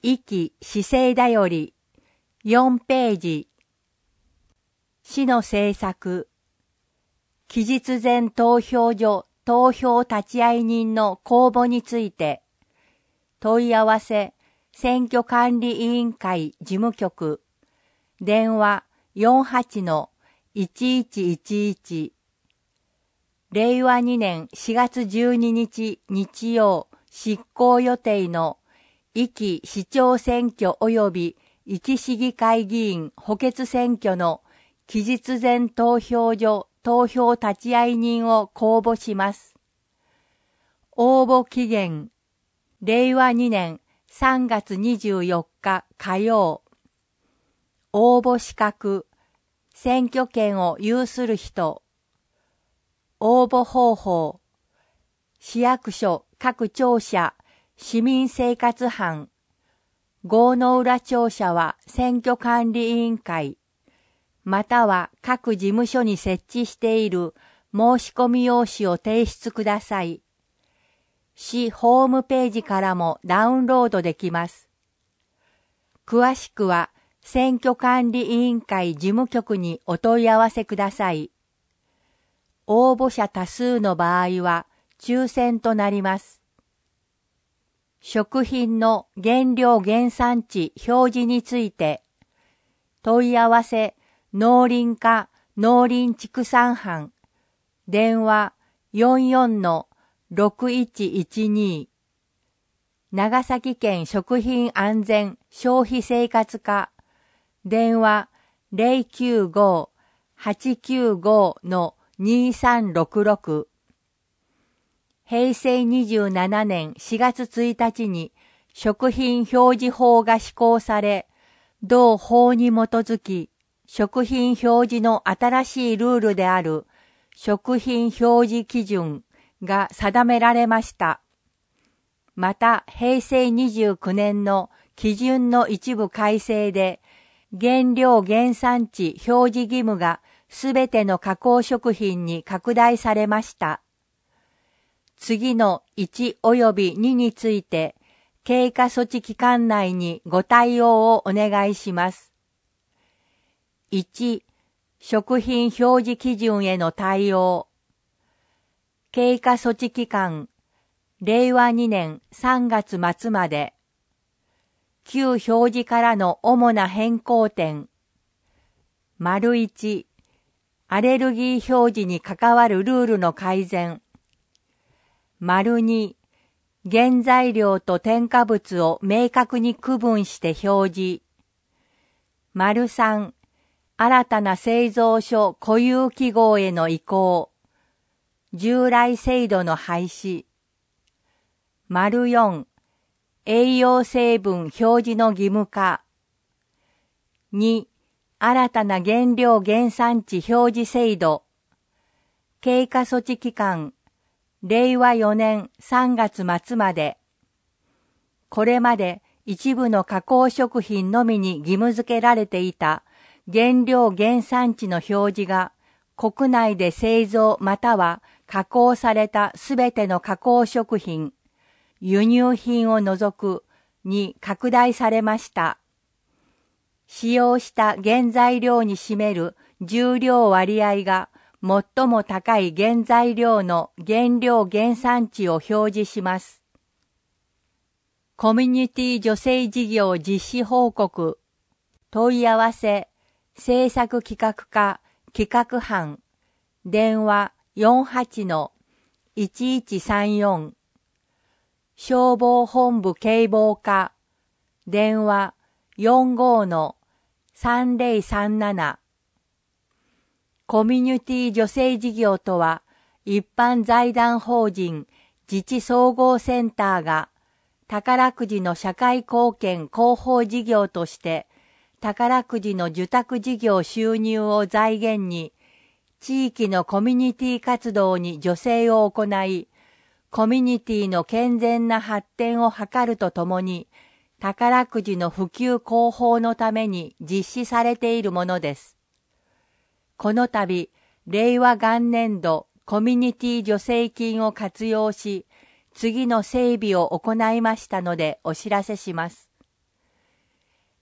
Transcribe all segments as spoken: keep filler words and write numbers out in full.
壱岐市政だよりよんページ。市の政策。期日前投票所投票立会人の公募について、問い合わせ選挙管理委員会事務局、電話 よんはちのいちいちいちいち。れいわにねんしがつじゅうににち日曜執行予定の壱岐市長選挙及び壱岐市議会議員補欠選挙の期日前投票所投票立会人を公募します。応募期限、れいわにねんさんがつにじゅうよっか火曜。応募資格、選挙権を有する人。応募方法、市役所各庁舎、市民生活班、郷の浦庁舎は選挙管理委員会、または各事務所に設置している申し込み用紙を提出ください。市ホームページからもダウンロードできます。詳しくは選挙管理委員会事務局にお問い合わせください。応募者多数の場合は抽選となります。食品の原料原産地表示について、問い合わせ農林課農林畜産班、電話 よんよんのろくいちいちに。長崎県食品安全消費生活課、電話 ゼロきゅうご はちきゅうご のにさんろくろく。へいせいにじゅうななねんしがつついたちに食品表示法が施行され、同法に基づき食品表示の新しいルールである食品表示基準が定められました。また、へいせいにじゅうきゅうねんの基準の一部改正で、原料原産地表示義務がすべての加工食品に拡大されました。次のいちおよびにについて、経過措置期間内にご対応をお願いします。いち、食品表示基準への対応。経過措置期間、れいわにねんさんがつまつまで。旧表示からの主な変更点。丸いち、アレルギー表示に関わるルールの改善。丸に、原材料と添加物を明確に区分して表示。丸さん、新たな製造所固有記号への移行。従来制度の廃止。丸よん、栄養成分表示の義務化。に、新たな原料原産地表示制度。経過措置期間、れいわよねんさんがつまつまで。これまで一部の加工食品のみに義務付けられていた原料原産地の表示が国内で製造または加工されたすべての加工食品、輸入品を除くに拡大されました。使用した原材料に占める重量割合が最も高い原材料の原料原産地を表示します。コミュニティ助成事業実施報告。問い合わせ、政策企画課企画班、電話 よんはちのいちいちさんよん。消防本部警防課、電話 よんごのさんぜろさんなな。コミュニティ助成事業とは、一般財団法人自治総合センターが宝くじの社会貢献広報事業として、宝くじの受託事業収入を財源に、地域のコミュニティ活動に助成を行い、コミュニティの健全な発展を図るとともに、宝くじの普及広報のために実施されているものです。この度、令和元年度コミュニティ助成金を活用し、次の整備を行いましたのでお知らせします。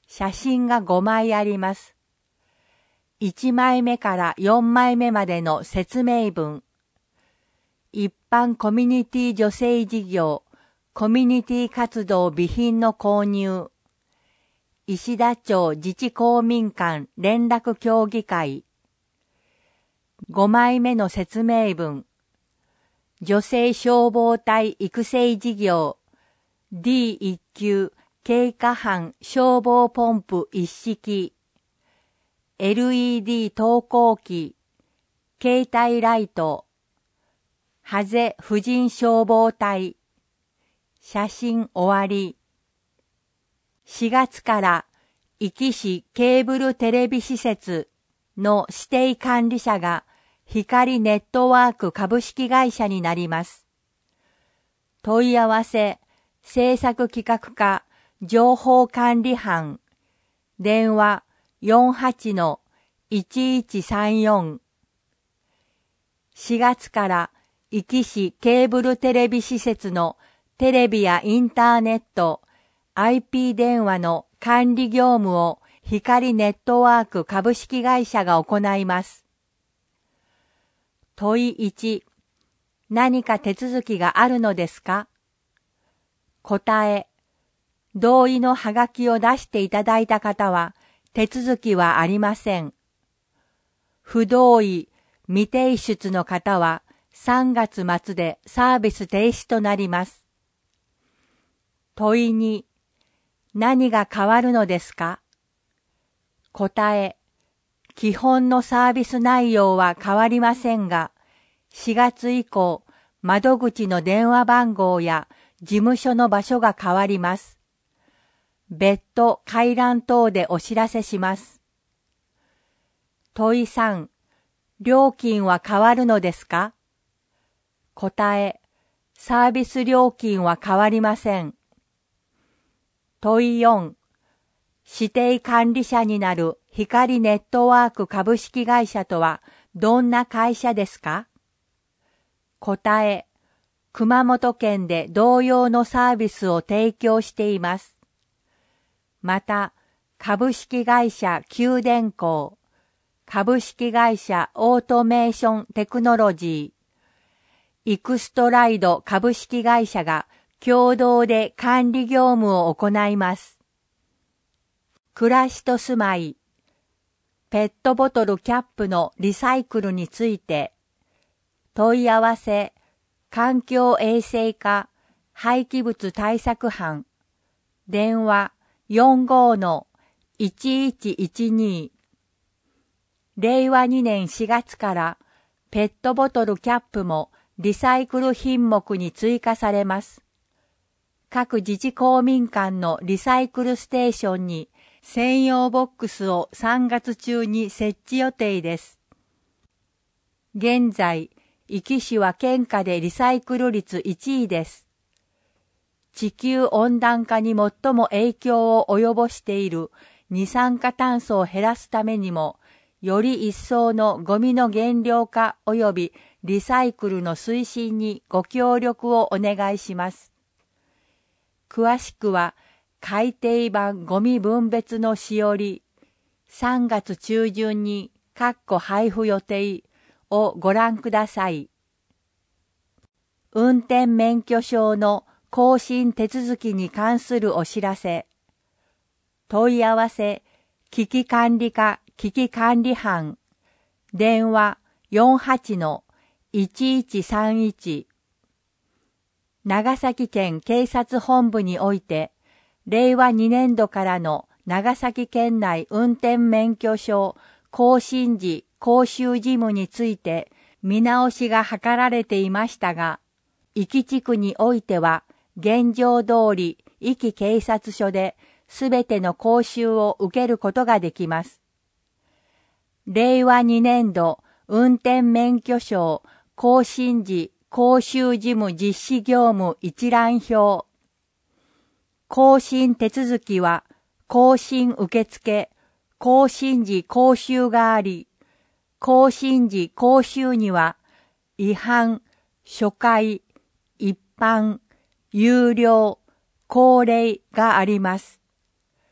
写真がごまいあります。いちまいめからよんまいめまでの説明文。一般コミュニティ助成事業、コミュニティ活動備品の購入。石田町自治公民館連絡協議会。ごまいめの説明文。女性消防隊育成事業 ディーいっ 級経過班消防ポンプ一式 エルイーディー 投光器携帯ライトハゼ婦人消防隊写真終わり。しがつから壱岐市ケーブルテレビ施設の指定管理者が光ネットワーク株式会社になります。問い合わせ、制作企画課、情報管理班、電話 よんはちのいちいちさんよん。しがつから壱岐市ケーブルテレビ施設のテレビやインターネット、アイピー 電話の管理業務を光ネットワーク株式会社が行います。問いいち、何か手続きがあるのですか？答え、同意のはがきを出していただいた方は手続きはありません。不同意、未提出の方はさんがつ末でサービス停止となります。問いに、何が変わるのですか？答え、基本のサービス内容は変わりませんが、しがつ以降、窓口の電話番号や事務所の場所が変わります。別途回覧等でお知らせします。問いさん、料金は変わるのですか？答え、サービス料金は変わりません。問いよん、指定管理者になる光ネットワーク株式会社とはどんな会社ですか？答え、熊本県で同様のサービスを提供しています。また、株式会社九電工、株式会社オートメーションテクノロジー、イクストライド株式会社が共同で管理業務を行います。暮らしと住まい、ペットボトルキャップのリサイクルについて、問い合わせ、環境衛生課廃棄物対策班、電話 よんごのいちいちいちに。れいわにねんしがつからペットボトルキャップもリサイクル品目に追加されます。各自治公民館のリサイクルステーションに専用ボックスをさんがつ中に設置予定です。現在、壱岐市は県下でリサイクル率いちいです。地球温暖化に最も影響を及ぼしている二酸化炭素を減らすためにも、より一層のゴミの減量化及びリサイクルの推進にご協力をお願いします。詳しくは、改訂版ゴミ分別のしおり、さんがつ中旬に括弧配布予定をご覧ください。運転免許証の更新手続きに関するお知らせ。問い合わせ、危機管理課危機管理班、電話 よんはちのいちいちさんいち。長崎県警察本部において、れいわにねんどからの長崎県内運転免許証更新時講習事務について見直しが図られていましたが、壱岐地区においては現状通り壱岐警察署ですべての講習を受けることができます。れいわにねんど運転免許証更新時講習事務実施業務一覧表。更新手続きは、更新受付、更新時講習があり、更新時講習には、違反、初回、一般、有料、恒例があります。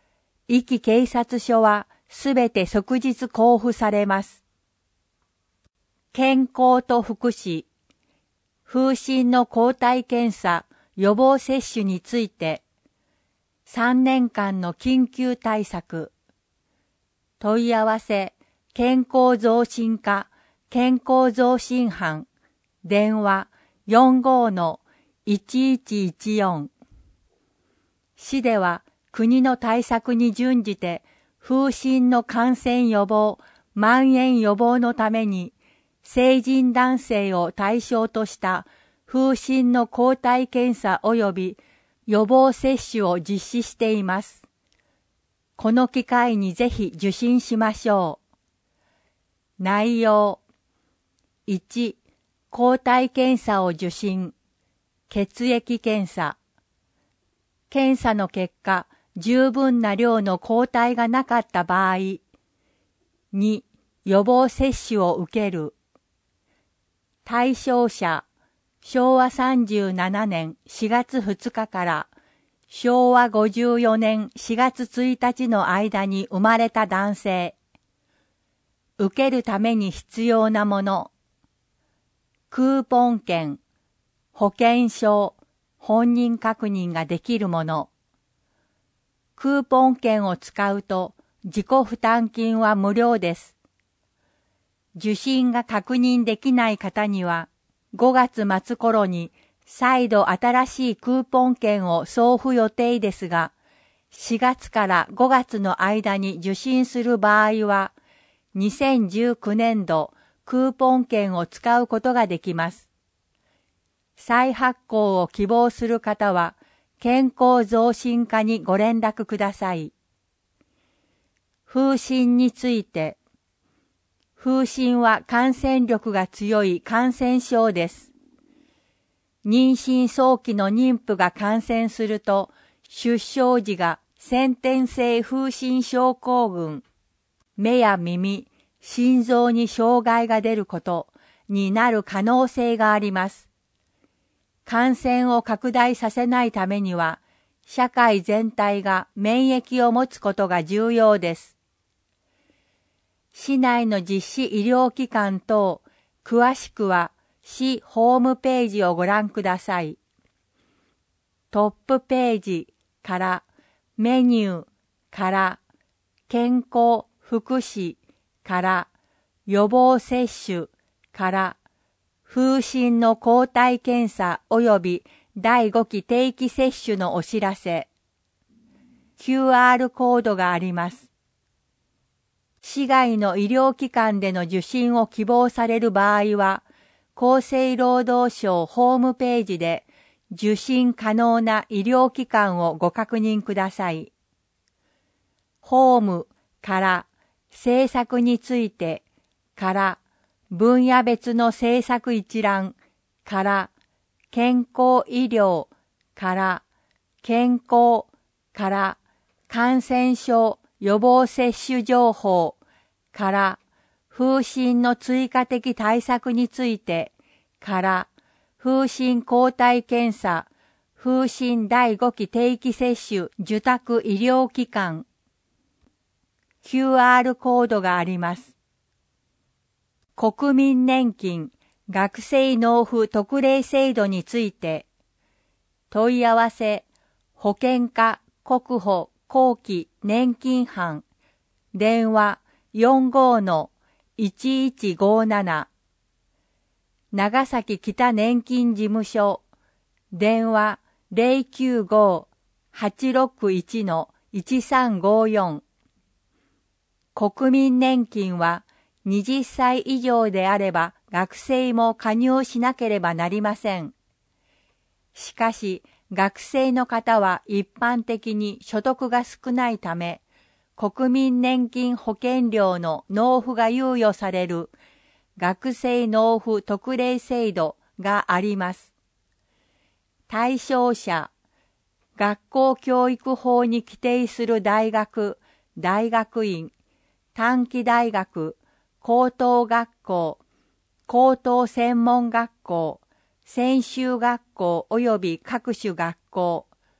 壱岐警察署はすべて即日交付されます。健康と福祉、風疹の抗体検査、予防接種について、さんねんかんの緊急対策、問い合わせ、健康増進課、健康増進班、電話 よんごーのいちいちいちよん。市では国の対策に準じて、風疹の感染予防、蔓延予防のために、成人男性を対象とした風疹の抗体検査及び予防接種を実施しています。この機会にぜひ受診しましょう。内容。いち、抗体検査を受診。血液検査。検査の結果、十分な量の抗体がなかった場合。に、予防接種を受ける。対象者、しょうわさんじゅうななねんしがつふつかからしょうわごじゅうよねんしがつついたちの間に生まれた男性。受けるために必要なもの。クーポン券、保険証、本人確認ができるもの。クーポン券を使うと自己負担金は無料です。受診が確認できない方には、ごがつ末頃に再度新しいクーポン券を送付予定ですが、しがつからごがつの間に受診する場合は、にせんじゅうきゅうねんどクーポン券を使うことができます。再発行を希望する方は、健康増進課にご連絡ください。風疹について、風疹は感染力が強い感染症です。妊娠早期の妊婦が感染すると、出生時が先天性風疹症候群、目や耳、心臓に障害が出ることになる可能性があります。感染を拡大させないためには、社会全体が免疫を持つことが重要です。市内の実施医療機関等、詳しくは市ホームページをご覧ください。トップページからメニューから健康福祉から予防接種から風疹の抗体検査及びだいごき定期接種のお知らせ。キューアール コードがあります。市外の医療機関での受診を希望される場合は、厚生労働省ホームページで受診可能な医療機関をご確認ください。ホームから政策についてから分野別の政策一覧から健康医療から健康から感染症予防接種情報から風疹の追加的対策についてから風疹抗体検査風疹だいごき定期接種受託医療機関 キューアール コードがあります。国民年金学生納付特例制度について問い合わせ保険課国保後期年金班電話 よんごーのいちいちごーなな 長崎北年金事務所電話 ゼロきゅうごーはちろくいちのいちさんごーよん 国民年金ははたち以上であれば学生も加入しなければなりません。しかし、学生の方は一般的に所得が少ないため、国民年金保険料の納付が猶予される学生納付特例制度があります。対象者、学校教育法に規定する大学、大学院、短期大学、高等学校、高等専門学校、専修学校及び各種学校、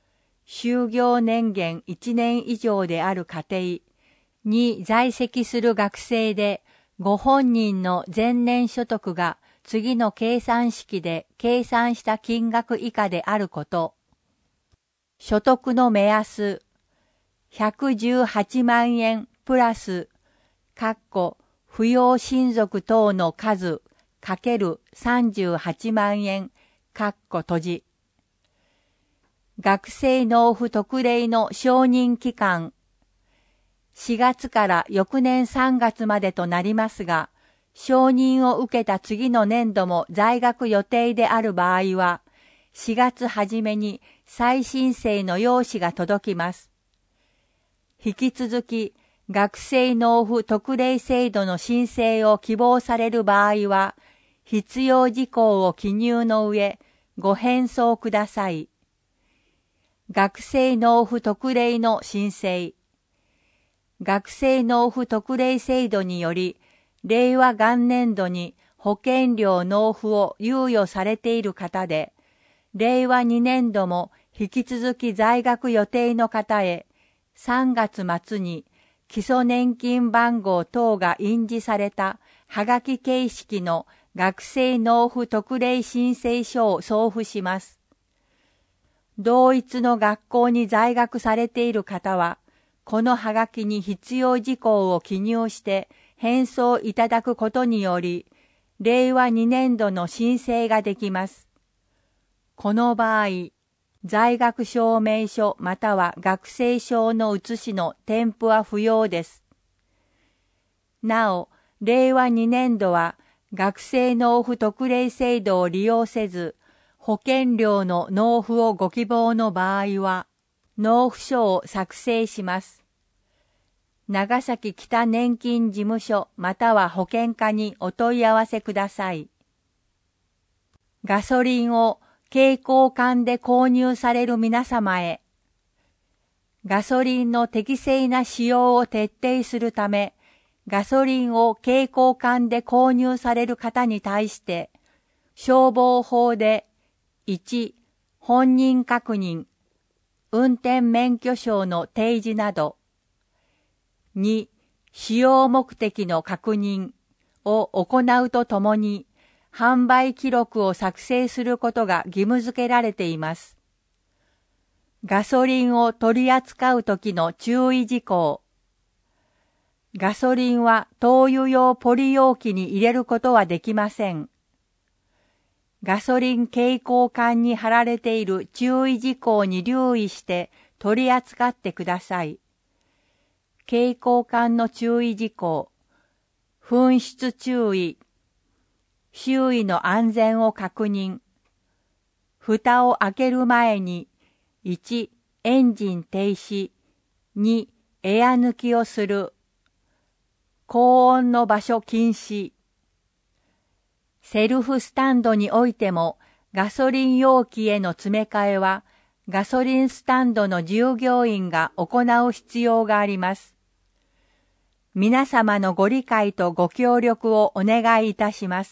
就業年限いちねん以上である家庭に在籍する学生で、ご本人の前年所得が次の計算式で計算した金額以下であること。所得の目安、ひゃくじゅうはちまんえんプラス、かっこ扶養親族等の数かけるさんじゅうはちまんえん、かっこ閉じ。学生納付特例の承認期間、しがつから翌年さんがつまでとなりますが、承認を受けた次の年度も在学予定である場合は、しがつ初めに再申請の用紙が届きます。引き続き、学生納付特例制度の申請を希望される場合は、必要事項を記入の上、ご返送ください。学生納付特例の申請。学生納付特例制度により、令和元年度に保険料納付を猶予されている方で、令和にねんども引き続き在学予定の方へ、さんがつ末に基礎年金番号等が印字されたはがき形式の学生納付特例申請書を送付します。同一の学校に在学されている方は、このはがきに必要事項を記入して返送いただくことにより、令和にねんどの申請ができます。この場合、在学証明書または学生証の写しの添付は不要です。なお、令和にねんどは学生納付特例制度を利用せず、保険料の納付をご希望の場合は、納付書を作成します。長崎北年金事務所または保険課にお問い合わせください。ガソリンを携行缶で購入される皆様へ、ガソリンの適正な使用を徹底するため、ガソリンを携行缶で購入される方に対して、消防法でいち、本人確認、運転免許証の提示など、に、使用目的の確認を行うとともに、販売記録を作成することが義務付けられています。ガソリンを取り扱うときの注意事項。ガソリンは灯油用ポリ容器に入れることはできません。ガソリン携行缶に貼られている注意事項に留意して取り扱ってください。携行缶の注意事項。紛失注意。周囲の安全を確認。蓋を開ける前に、いち、エンジン停止。に、エア抜きをする。高温の場所禁止。セルフスタンドにおいても、ガソリン容器への詰め替えは、ガソリンスタンドの従業員が行う必要があります。皆様のご理解とご協力をお願いいたします。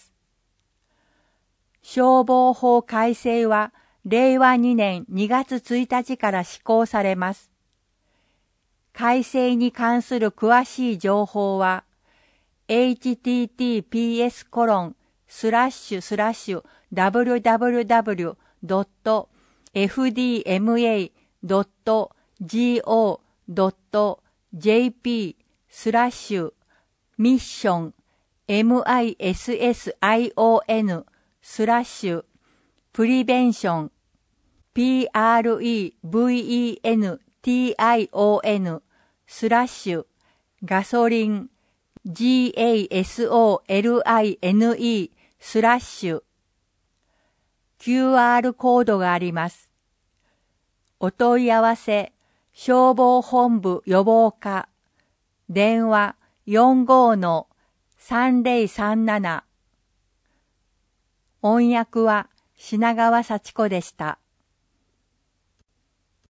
消防法改正は、令和にねんにがつついたちから施行されます。改正に関する詳しい情報は、エイチティーティーピーエスコロンスラッシュスラッシュダブリュダブリュダブリュドットエフディーエムエードットジーオードットジェーピースラッシュミッション ミッションスラッシュプリベンション プレベンションスラッシュガソリン ガソリンスラッシュ キューアール コードがあります。お問い合わせ消防本部予防課電話 よんごーのさんぜろさんなな 音訳は品川幸子でした。